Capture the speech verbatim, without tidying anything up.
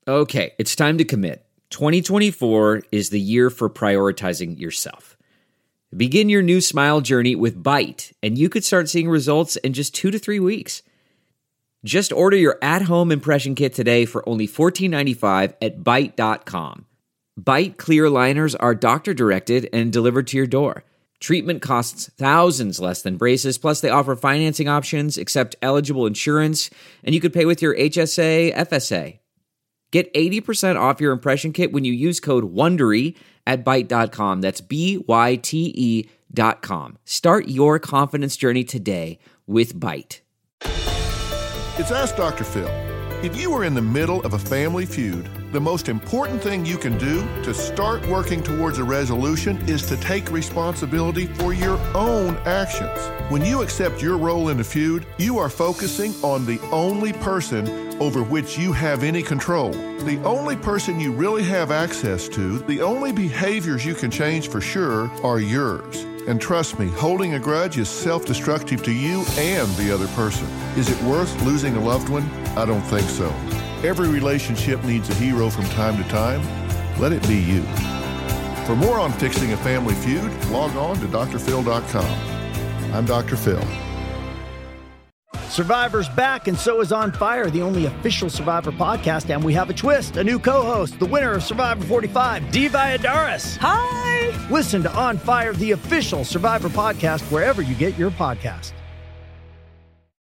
Okay, it's time to commit. twenty twenty-four is the year for prioritizing yourself. Begin your new smile journey with Byte, and you could start seeing results in just two to three weeks. Just order your at-home impression kit today for only fourteen ninety-five at byte dot com. Byte clear aligners are doctor-directed and delivered to your door. Treatment costs thousands less than braces, plus they offer financing options, accept eligible insurance, and you could pay with your H S A, F S A. Get eighty percent off your impression kit when you use code WONDERY at byte dot com. That's B Y T E dot com. Start your confidence journey today with Byte. It's Ask Doctor Phil. If you are in the middle of a family feud, the most important thing you can do to start working towards a resolution is to take responsibility for your own actions. When you accept your role in the feud, you are focusing on the only person over which you have any control. The only person you really have access to, the only behaviors you can change for sure are yours. And trust me, holding a grudge is self-destructive to you and the other person. Is it worth losing a loved one? I don't think so. Every relationship needs a hero from time to time. Let it be you. For more on fixing a family feud, log on to D R phil dot com. I'm Doctor Phil. Survivor's back, and so is On Fire, the only official Survivor podcast, and we have a twist, a new co-host, the winner of Survivor forty-five, Dee Valladares. Hi! Listen to On Fire, the official Survivor podcast, wherever you get your podcasts.